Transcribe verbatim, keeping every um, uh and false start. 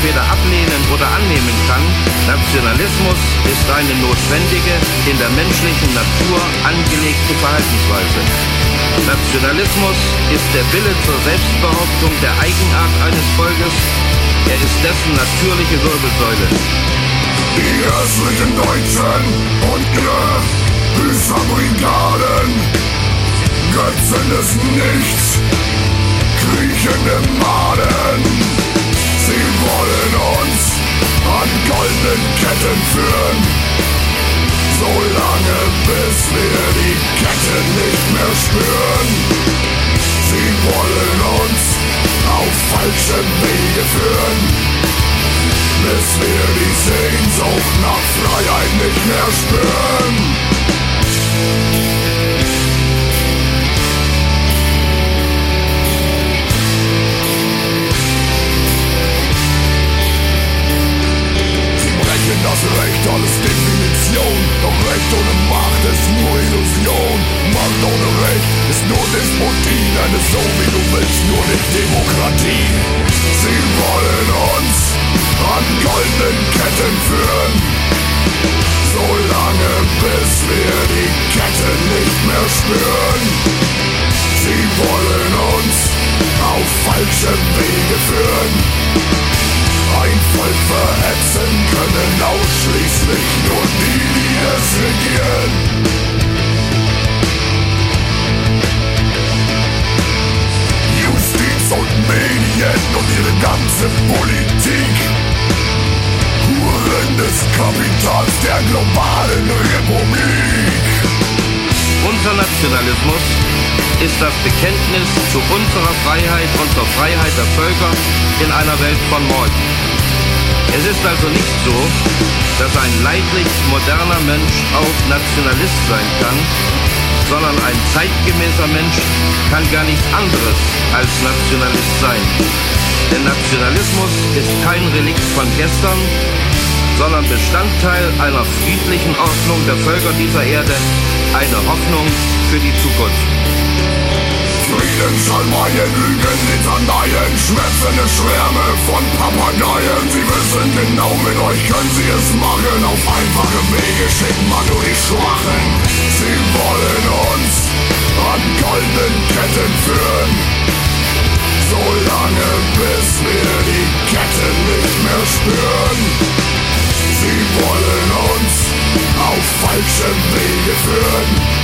entweder ablehnen oder annehmen kann, Nationalismus ist eine notwendige, in der menschlichen Natur angelegte Verhaltensweise. Nationalismus ist der Wille zur Selbstbehauptung der Eigenart eines Volkes. Er ist dessen natürliche Wirbelsäule. Die hässlichen Deutschen und ihre Büßerbrigaden, Götzen des Nichts, kriechende Maden. Sie wollen uns an goldenen Ketten führen, solange bis wir die Ketten nicht mehr spüren. Sie wollen uns auf falsche Wege führen, bis wir die Sehnsucht nach Freiheit nicht mehr spüren. Das Recht alles Definition, doch Recht ohne Macht ist nur Illusion. Macht ohne Recht ist nur Despotie, eine so wie du willst, nur nicht Demokratie. Sie wollen uns an goldenen Ketten führen, solange bis wir die Ketten nicht mehr spüren. Sie wollen uns auf falsche Wege führen. Ein Volk verhetzen können ausschließlich nur die, die es regieren. Justiz und Medien und ihre ganze Politik, Huren des Kapitals der globalen Republik. Unser Nationalismus ist das Bekenntnis zu unserer Freiheit und zur Freiheit der Völker in einer Welt von morgen. Es ist also nicht so, dass ein leidlich moderner Mensch auch Nationalist sein kann, sondern ein zeitgemäßer Mensch kann gar nichts anderes als Nationalist sein. Denn Nationalismus ist kein Relikt von gestern, sondern Bestandteil einer friedlichen Ordnung der Völker dieser Erde, eine Hoffnung für die Zukunft. Frieden, Schalmeien, Lügen, Litaneien, schmerzende Schwärme von Papageien. Sie wissen genau, mit euch können sie es machen. Auf einfache Wege schicken man nur die Schwachen. Sie wollen uns an goldenen Ketten führen, solange bis wir die Ketten nicht mehr spüren. Sie wollen uns auf falsche Wege führen.